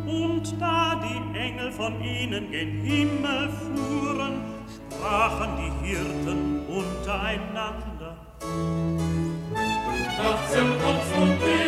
Und da die Engel von ihnen gen Himmel fuhren, sprachen die Hirten untereinander. Nachts im Kopf und